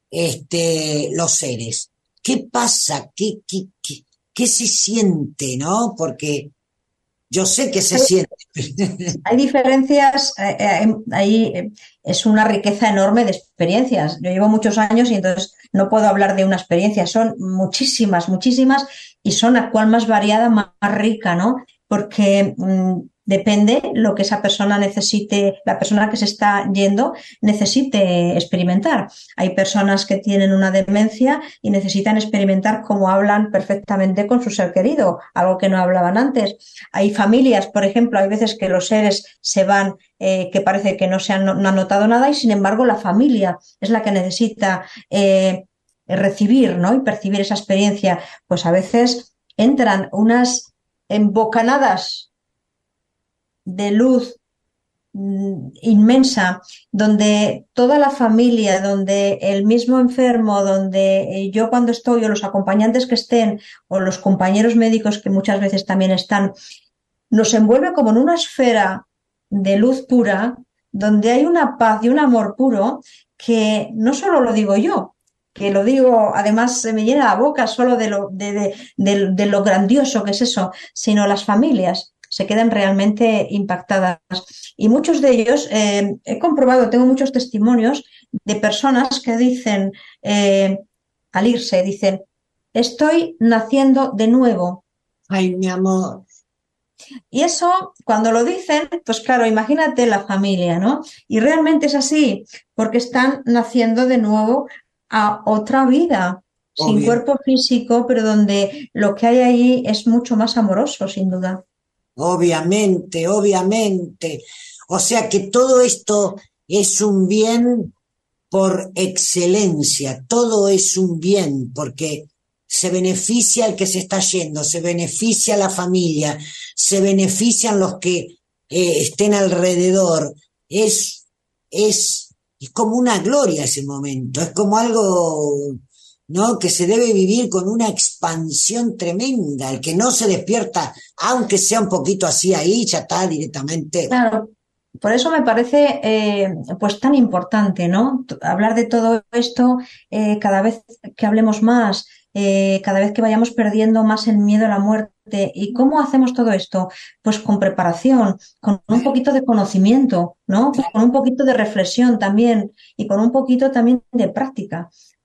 los seres. ¿Qué pasa? ¿Qué se siente, no? Porque yo sé que se siente. Hay diferencias, ahí es una riqueza enorme de experiencias. Yo llevo muchos años y entonces no puedo hablar de una experiencia, son muchísimas, muchísimas y son la cual más variada, más rica, ¿no? Porque depende lo que esa persona necesite, la persona que se está yendo necesite experimentar. Hay personas que tienen una demencia y necesitan experimentar cómo hablan perfectamente con su ser querido, algo que no hablaban antes. Hay familias, por ejemplo, hay veces que los seres se van, que parece que no han notado nada y sin embargo la familia es la que necesita recibir, ¿no? Y percibir esa experiencia. Pues a veces entran unas embocanadas de luz inmensa, donde toda la familia, donde el mismo enfermo, donde yo cuando estoy, o los acompañantes que estén, o los compañeros médicos que muchas veces también están, nos envuelve como en una esfera de luz pura, donde hay una paz y un amor puro que no solo lo digo yo, que lo digo, además se me llena la boca solo de lo grandioso que es eso, sino las familias se quedan realmente impactadas. Y muchos de ellos, he comprobado, tengo muchos testimonios de personas que dicen, al irse, dicen, estoy naciendo de nuevo. Ay, mi amor. Y eso, cuando lo dicen, pues claro, imagínate la familia, ¿no? Y realmente es así, porque están naciendo de nuevo a otra vida, sin Obvio. cuerpo físico, pero donde lo que hay ahí es mucho más amoroso, sin duda. Obviamente, obviamente. O sea que todo esto es un bien por excelencia, todo es un bien, porque se beneficia al que se está yendo, se beneficia a la familia, se benefician los que estén alrededor. Es como una gloria ese momento, es como algo, ¿no? Que se debe vivir con una expansión tremenda. El que no se despierta, aunque sea un poquito así ahí, ya está directamente. Claro, por eso me parece pues tan importante, ¿no? Hablar de todo esto cada vez que hablemos más, cada vez que vayamos perdiendo más el miedo a la muerte. ¿Y cómo hacemos todo esto? Pues con preparación, con un poquito de conocimiento, ¿no? Con un poquito de reflexión también y con un poquito también de práctica.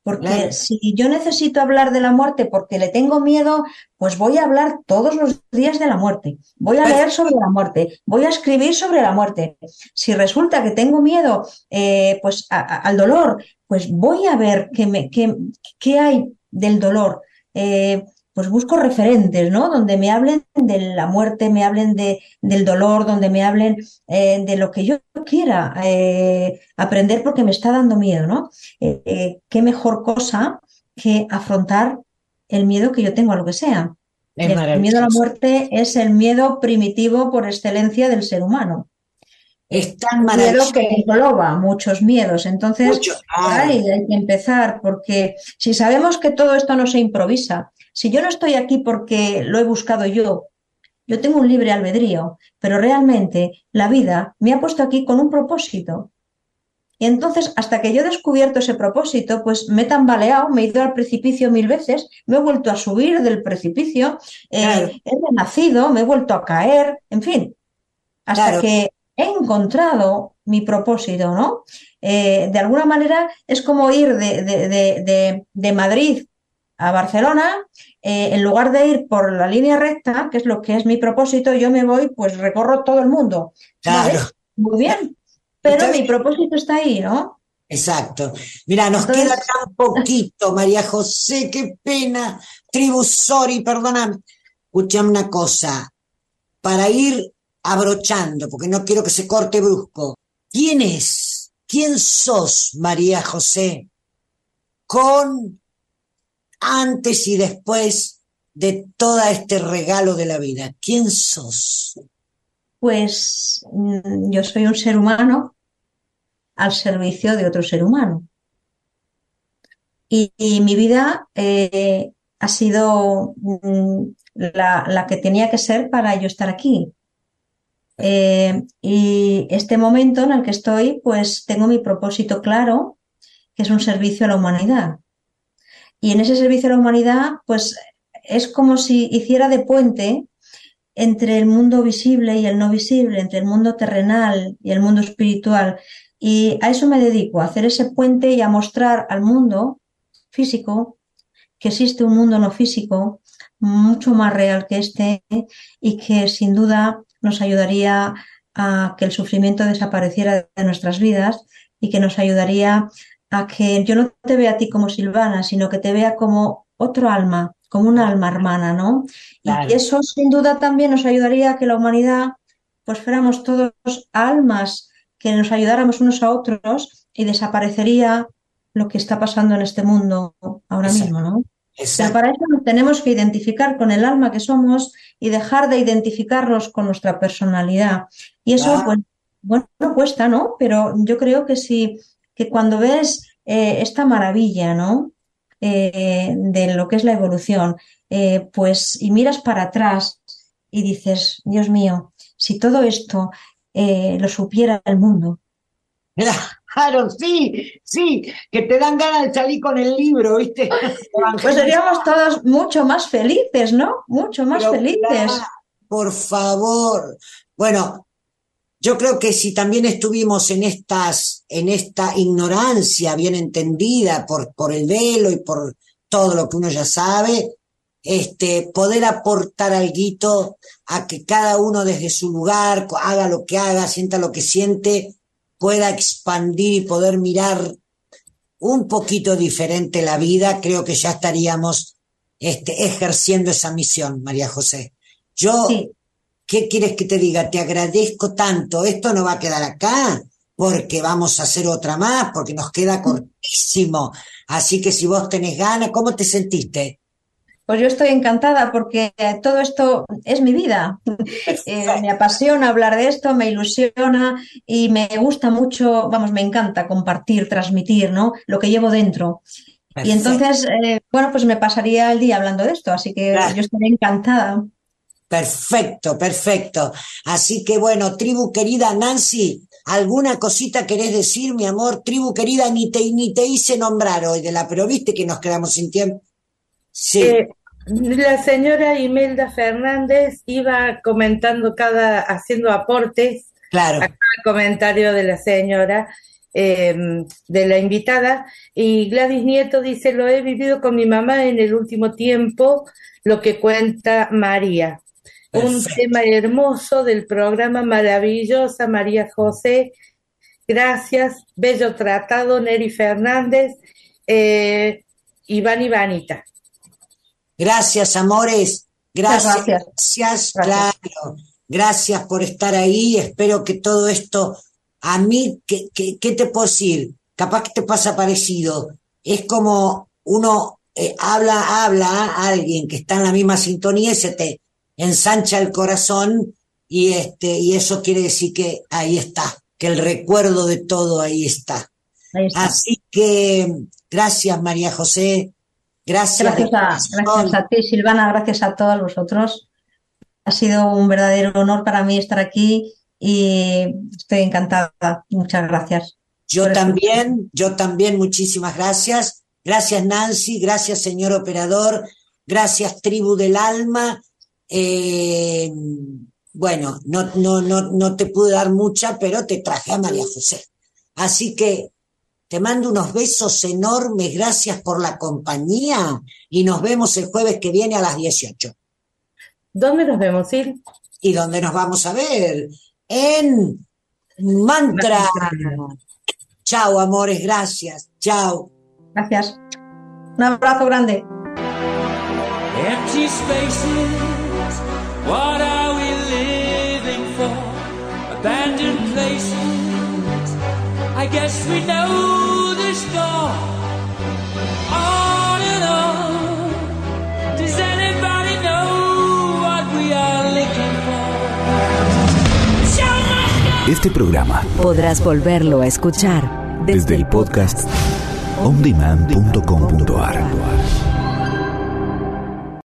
Porque Claro. si yo necesito hablar de la muerte porque le tengo miedo, pues voy a hablar todos los días de la muerte. Voy a leer sobre la muerte. Voy a escribir sobre la muerte. Si resulta que tengo miedo, pues al dolor, pues voy a ver qué hay del dolor. Pues busco referentes, ¿no? Donde me hablen de la muerte, me hablen del dolor, donde me hablen de lo que yo quiera aprender porque me está dando miedo, ¿no? Qué mejor cosa que afrontar el miedo que yo tengo a lo que sea. Es Y el miedo a la maravilloso. muerte es el miedo primitivo por excelencia del ser humano. Es tan Un miedo maravilloso. que engloba muchos miedos. Entonces, Mucho. por Claro. ahí hay que empezar, porque si sabemos que todo esto no se improvisa, si yo no estoy aquí porque lo he buscado yo tengo un libre albedrío, pero realmente la vida me ha puesto aquí con un propósito. Y entonces, hasta que yo he descubierto ese propósito, pues me he tambaleado, me he ido al precipicio 1000 veces, me he vuelto a subir del precipicio, Claro. he renacido, me he vuelto a caer, en fin, hasta Claro. que he encontrado mi propósito, ¿no? De alguna manera es como ir de Madrid a Barcelona, en lugar de ir por la línea recta, que es lo que es mi propósito, yo me voy, pues recorro todo el mundo, Claro. ¿vale? Muy bien, Está pero mi bien. propósito está ahí, ¿no? Exacto. Mira, nos queda Entonces, tan poquito, María José, qué pena. Tribu, sorry, perdóname. Escuchame una cosa, para ir abrochando, porque no quiero que se corte brusco. ¿Quién es? ¿Quién sos, María José? Con antes y después de todo este regalo de la vida. ¿Quién sos? pues yo soy un ser humano al servicio de otro ser humano. Y mi vida ha sido la que tenía que ser para yo estar aquí. Y este momento en el que estoy, pues tengo mi propósito claro, que es un servicio a la humanidad. Y en ese servicio a la humanidad, pues es como si hiciera de puente entre el mundo visible y el no visible, entre el mundo terrenal y el mundo espiritual. Y a eso me dedico, a hacer ese puente y a mostrar al mundo físico que existe un mundo no físico mucho más real que este y que sin duda nos ayudaría a que el sufrimiento desapareciera de nuestras vidas y que nos ayudaría a que yo no te vea a ti como Silvana, sino que te vea como otro alma, como una alma hermana, ¿no? Y Claro. eso sin duda también nos ayudaría a que la humanidad pues fuéramos todos almas, que nos ayudáramos unos a otros y desaparecería lo que está pasando en este mundo ahora Exacto. mismo, ¿no? Pero Exacto. para eso nos tenemos que identificar con el alma que somos y dejar de identificarnos con nuestra personalidad. Y eso, Claro. pues, bueno, cuesta, ¿no? Pero yo creo que sí, que cuando ves esta maravilla, ¿no? De lo que es la evolución, pues, y miras para atrás y dices, Dios mío, si todo esto lo supiera el mundo. Claro, sí, sí, que te dan ganas de salir con el libro, ¿viste? Pues Evangelizar, seríamos todos mucho más felices, ¿no? Mucho más pero claro, felices. por favor. Bueno, yo creo que si también estuvimos en esta ignorancia bien entendida por el velo y por todo lo que uno ya sabe, poder aportar alguito a que cada uno desde su lugar haga lo que haga, sienta lo que siente, pueda expandir y poder mirar un poquito diferente la vida, creo que ya estaríamos ejerciendo esa misión, María José. Yo, Sí, ¿qué quieres que te diga? Te agradezco tanto. Esto no va a quedar acá porque vamos a hacer otra más, porque nos queda cortísimo. Así que si vos tenés ganas, ¿cómo te sentiste? pues yo estoy encantada porque todo esto es mi vida. Me apasiona hablar de esto, me ilusiona y me gusta mucho, vamos, me encanta compartir, transmitir, ¿no? Lo que llevo dentro. Y Perfecto, entonces, bueno, pues me pasaría el día hablando de esto, así que yo estaré encantada. perfecto, perfecto. Así que bueno, tribu querida Nancy, ¿alguna cosita querés decir, mi amor? Tribu querida, ni te hice nombrar hoy de la, pero viste que nos quedamos sin tiempo. Sí, Eh, la señora Imelda Fernández iba comentando haciendo aportes a claro. cada comentario de la señora, de la invitada. Y Gladys Nieto dice: lo he vivido con mi mamá en el último tiempo, lo que cuenta María. Perfecto. Un tema hermoso del programa, maravillosa María José. Gracias, bello tratado, Neri Fernández, Iván Ivanita. Gracias, amores. Gracias, claro. Gracias por estar ahí. Espero que todo esto, a mí, ¿qué te puedo decir? Capaz que te pasa parecido. Es como uno habla a alguien que está en la misma sintonía y se te ensancha el corazón y eso quiere decir que ahí está, que el recuerdo de todo ahí está. Así que gracias, María José. Gracias a ti, Silvana, gracias a todos vosotros. Ha sido un verdadero honor para mí estar aquí y estoy encantada. Muchas gracias. Yo también, muchísimas gracias. Gracias, Nancy, gracias, señor operador, gracias, Tribu del Alma. Bueno, no te pude dar mucha, pero te traje a María José. Así que te mando unos besos enormes, gracias por la compañía y nos vemos el jueves que viene a las 18. ¿Dónde nos vemos, Sil? ¿Y dónde nos vamos a ver? En Mantra. Chao, amores, gracias. Chao. Gracias. Un abrazo grande. Empty spaces, what are we living for? Abandoned places, I guess we know the score. On and on, does anybody know what we are looking for? Show us. Este programa podrás volverlo a escuchar desde el podcast ondemand.com.ar.